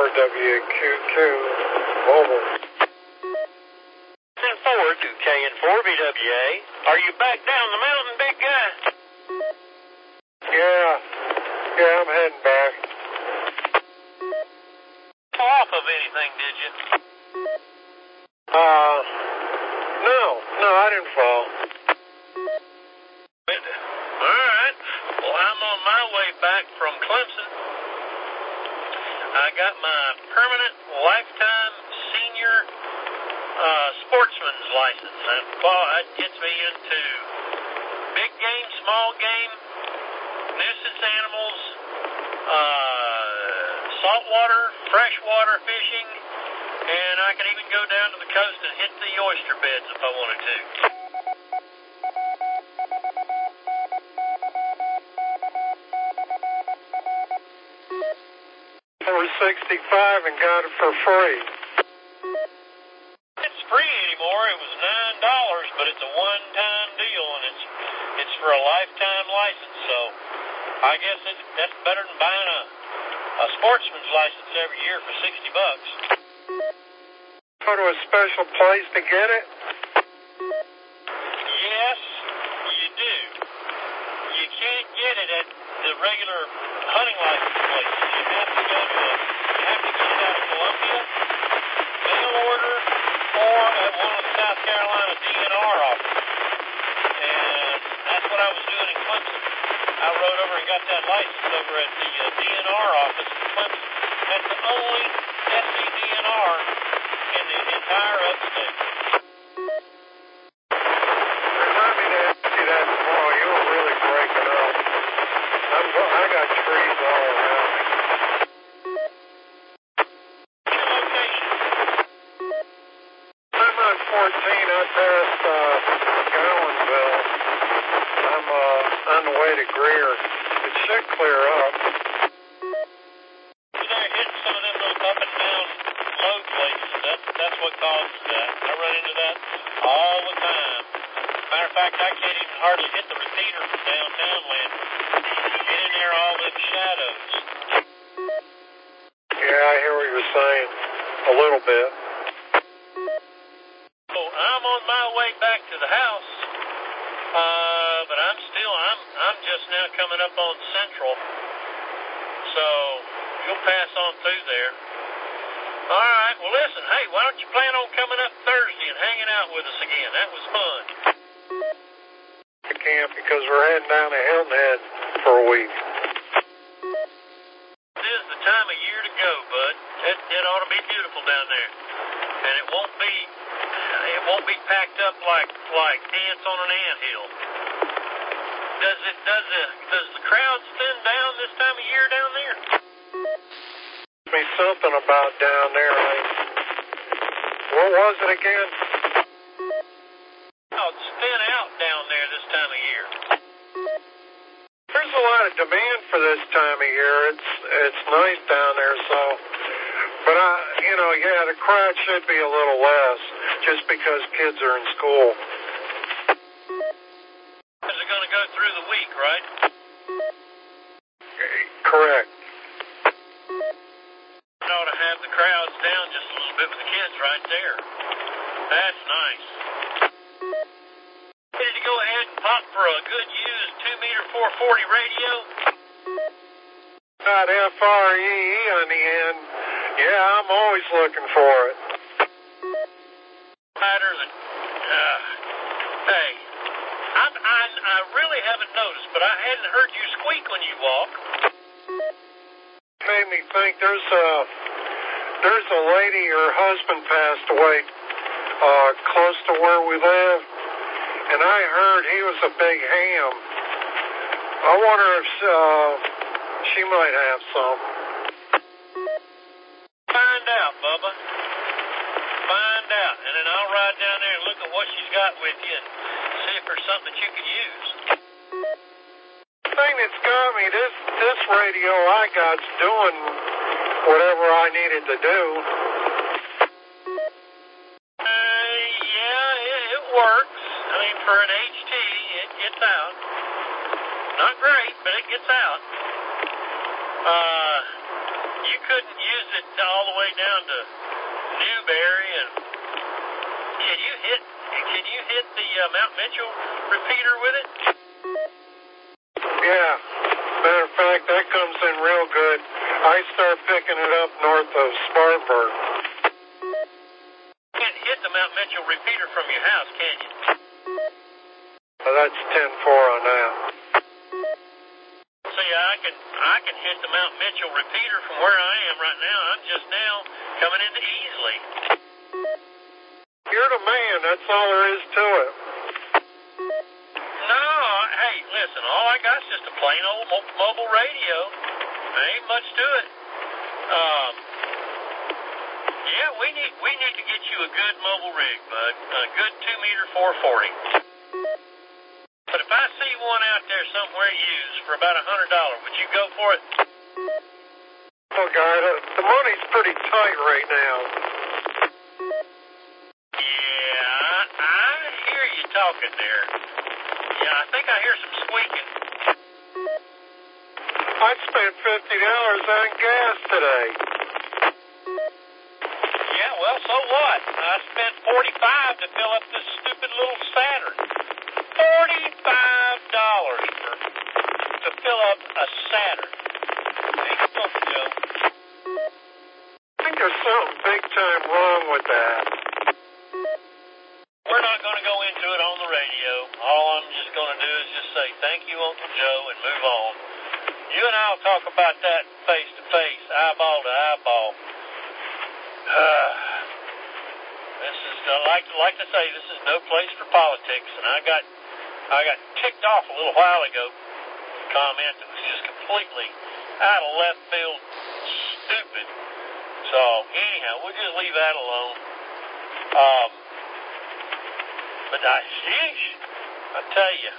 WQQ Mobile. 4 to KN4BWA. Are you back down the mountain, big guy? Yeah, I'm heading back. Off of anything, did you? No, I didn't fall. All right. Well, I'm on my way back from Clemson. I got my permanent lifetime senior sportsman's license. That gets me into big game, small game, nuisance animals, saltwater, freshwater fishing, and I can even go down to the coast and hit the oyster beds if I wanted to. 465 and got it for free. It's free anymore. It was $9, but it's a one-time deal, and it's for a lifetime license. So I guess that's better than buying a sportsman's license every year for $60. Go to a special place to get it? Yes, you do. You can't get it at the regular hunting license places. You have to get it out of Columbia, mail order, or at one of the South Carolina DNR offices. And that's what I was doing in Clemson. I rode over and got that license over at the DNR office in Clemson. That's the only SCDNR in the entire upstate. Remind me to ask you that tomorrow. You were really breaking up. I got trees all around me. Your location? I'm on 14. I passed Gowanville. I'm on the way to Greer. It should clear up. They're hitting some of them little up and down load places. That's what causes that. I run into that all the time. Matter of fact, I can't even hardly hit the repeater from downtown land. Get in there, all them shadows. Yeah, I hear what you're saying. A little bit. So I'm on my way back to the house. But I'm just now coming up on Central. So you'll pass on through there. All right, well listen, hey, why don't you plan on coming up Thursday and hanging out with us again? That was fun. I can't because we're heading down to Hilton Head for a week. This is the time of year to go, bud. It ought to be beautiful down there. And it won't be packed up like ants on an anthill. Does the crowds thin down this time of year down there? Me something about down there. What was it again? Oh, it's thin out down there this time of year. There's a lot of demand for this time of year. It's nice down there, so. But the crowd should be a little less, just because kids are in school. Is it going to go through the week, right? Correct. You ought to have the crowds down just a little bit with the kids right there. That's nice. Ready to go ahead and pop for a good used 2-meter 440 radio? Got FREE on the end. Yeah, I'm always looking for it. Matter that, hey, I really haven't noticed, but I hadn't heard you squeak when you walk. Made me think there's a lady, her husband passed away close to where we live, and I heard he was a big ham. I wonder if she might have some. Find out, Bubba. Find out, and then I'll ride down there and look at what she's got with you and see if there's something that you can use. The thing that's got me, this radio I got's doing whatever I needed to do. Yeah, it works. I mean, for an HT, it gets out. Not great, but it gets out. you couldn't use it all the way down to Newberry, and can you hit the Mount Mitchell repeater with it? Yeah. Matter of fact, that comes in real good. I start picking it up north of Spartanburg. You can't hit the Mount Mitchell repeater from your house, can you? Well, that's 10-4 on that. See, I can hit the Mount Mitchell repeater from where I am right now. I'm just now coming into Easley. You're the man. That's all there is to it. No, hey, listen, all I got is just a plain old mobile radio. There ain't much to it. Yeah, we need to get you a good mobile rig, bud. A good 2-meter 440. But if I see one out there somewhere used for about $100, would you go for it? Oh, God, the money's pretty tight right now. Yeah, I hear you talking there. Yeah, I think I hear some squeaking. I spent $50 on gas today. Yeah, well, so what? I spent $45 to fill up this stupid little Saturn. $45 to fill up a Saturn. Ain't nothing, Joe. I think there's something big time wrong with that. We're not going to go into it on the radio. All I'm just going to do is just say thank you, Uncle Joe, and move on. You and I will talk about that face to face, eyeball to eyeball. This is, like to say, this is no place for politics, and I got ticked off a little while ago. A comment that was just completely out of left field, stupid. So anyhow, we'll just leave that alone. But I tell you,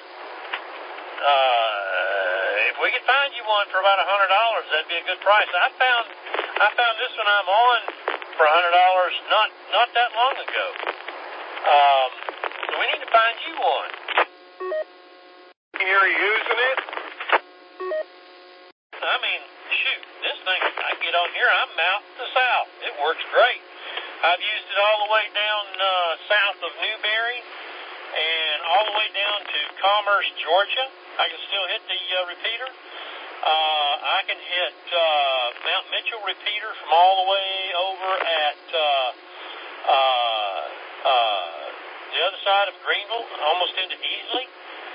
if we could find you one for about $100, that'd be a good price. I found this one I'm on for $100 not that long ago. So we need to find you one. You're using it? I mean, shoot, this thing, I get on here, I'm mouth to south. It works great. I've used it all the way down south of Newberry and all the way down to Commerce, Georgia. I can still hit the repeater. I can hit Mount Mitchell repeater from all the way over at the other side of Greenville, almost into Easley.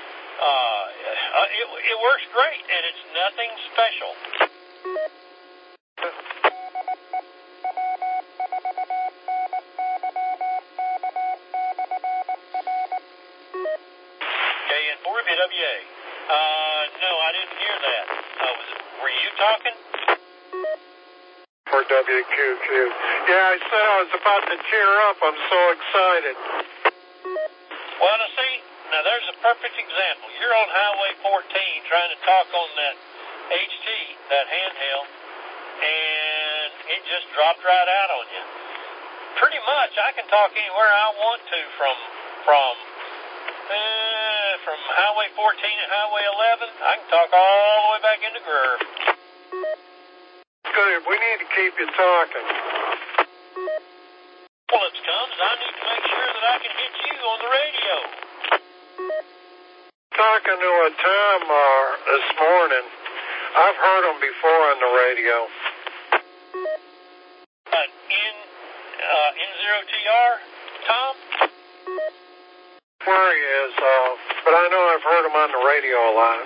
It works great, and it's nothing special. KN4BWA. No, I didn't hear that. Were you talking? For WQQ. Yeah, I said I was about to tear up. I'm so excited. Well, now there's a perfect example. You're on Highway 14 trying to talk on that HT, that handheld, and it just dropped right out on you. Pretty much, I can talk anywhere I want to from Highway 14 and Highway 11. I can talk all the way back into Greer. Good. We need to keep you talking. Well, it comes. I need to make sure that I can hit you on the radio. Talking to a Tom this morning. I've heard him before on the radio. N0TR, Tom? Where he is, but I know I've heard him on the radio a lot.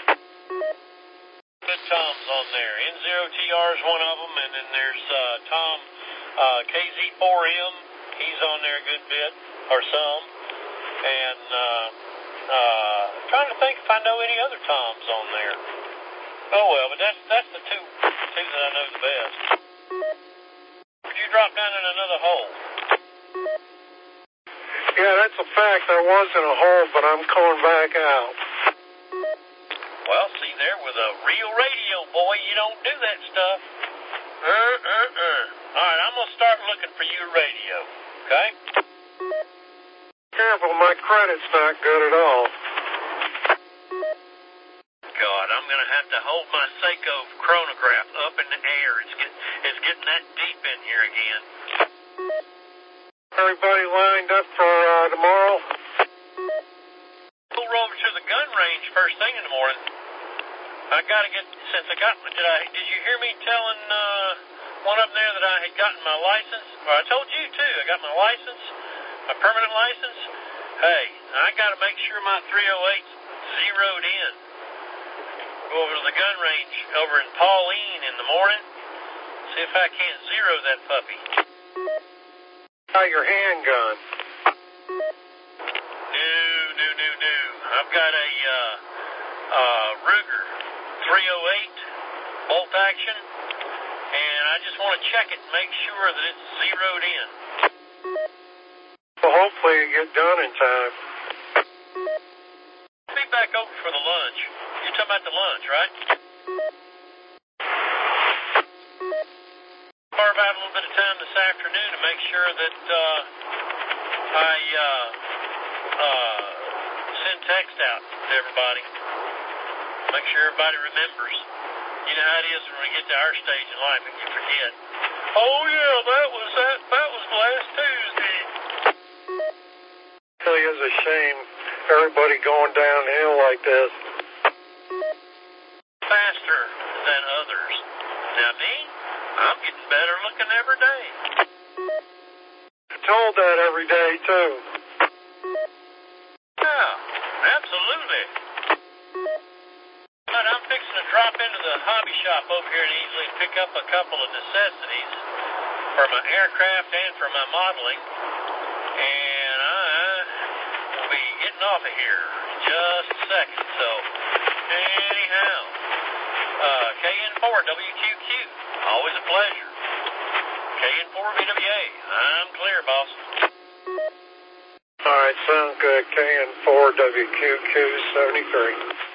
Good Toms on there. N0TR is one of them, and then there's Tom KZ4M. He's on there a good bit, or some. And trying to think if I know any other Toms on there. Oh well, but that's the two that I know the best. Would you drop down in another hole? Yeah, that's a fact. I was in a hole, but I'm coming back out. Well, see there, with a real radio, boy, you don't do that stuff. All right, I'm going to start looking for your radio, okay? Careful, my credit's not good at all. God, I'm going to have to hold my Seiko chronograph up in the air. It's getting getting that deep in here again. Everybody lined up for tomorrow? We'll roll over to the gun range first thing in the morning. I gotta get, since I got, did you hear me telling one of them there that I had gotten my license? Well, I told you too, I got my license, my permanent license. Hey, I gotta make sure my 308's zeroed in. Go over to the gun range over in Pauline in the morning, see if I can't zero that puppy. Your handgun? No. I've got a Ruger 308 bolt action, and I just want to check it and make sure that it's zeroed in. Well, hopefully you get done in time. I'll be back over for the lunch. You're talking about the lunch, right? Carve out a little bit of time this afternoon to make sure that I send text out to everybody. Make sure everybody remembers. You know how it is when we get to our stage in life and you forget. Oh yeah, that was last Tuesday. It really is a shame everybody going downhill like this. Faster than others. Now me, I'm getting better looking every day. I'm told that every day too. Yeah, absolutely. But I'm fixing to drop into the hobby shop over here and easily pick up a couple of necessities for my aircraft and for my modeling. And I will be getting off of here in just a second. So, anyhow, KN4WQQ, always a pleasure. KN4VWA, I'm clear, boss. All right, sounds good. KN4WQQ 73.